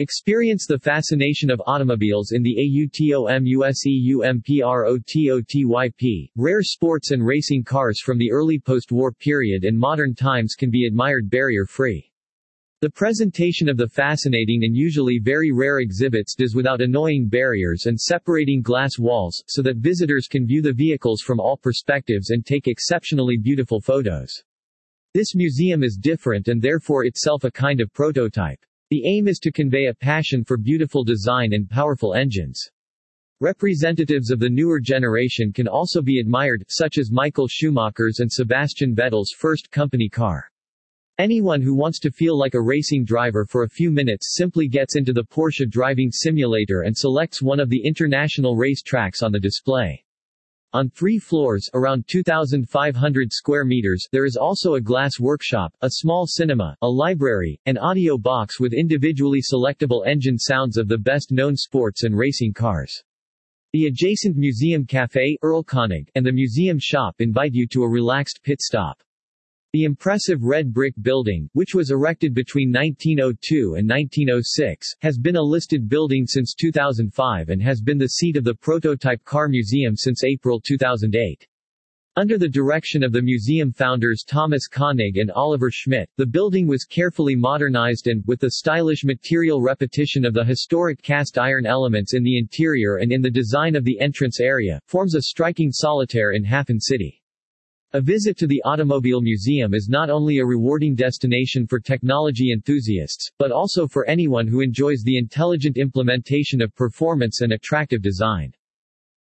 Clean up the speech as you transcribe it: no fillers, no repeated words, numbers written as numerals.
Experience the fascination of automobiles in the AUTOMUSEUMPROTOTYP. Rare sports and racing cars from the early post-war period and modern times can be admired barrier-free. The presentation of the fascinating and usually very rare exhibits does without annoying barriers and separating glass walls, so that visitors can view the vehicles from all perspectives and take exceptionally beautiful photos. This museum is different and therefore itself a kind of prototype. The aim is to convey a passion for beautiful design and powerful engines. Representatives of the newer generation can also be admired, such as Michael Schumacher's and Sebastian Vettel's first company car. Anyone who wants to feel like a racing driver for a few minutes simply gets into the Porsche driving simulator and selects one of the international race tracks on the display. On 3 floors, around 2,500 square meters, there is also a glass workshop, a small cinema, a library, an audio box with individually selectable engine sounds of the best-known sports and racing cars. The adjacent Museum Café, Erlkönig, and the museum shop invite you to a relaxed pit stop. The impressive red brick building, which was erected between 1902 and 1906, has been a listed building since 2005 and has been the seat of the Prototype Car Museum since April 2008. Under the direction of the museum founders Thomas Koenig and Oliver Schmidt, the building was carefully modernized and, with the stylish material repetition of the historic cast iron elements in the interior and in the design of the entrance area, forms a striking solitaire in Hafen City. A visit to the Automobile Museum is not only a rewarding destination for technology enthusiasts, but also for anyone who enjoys the intelligent implementation of performance and attractive design.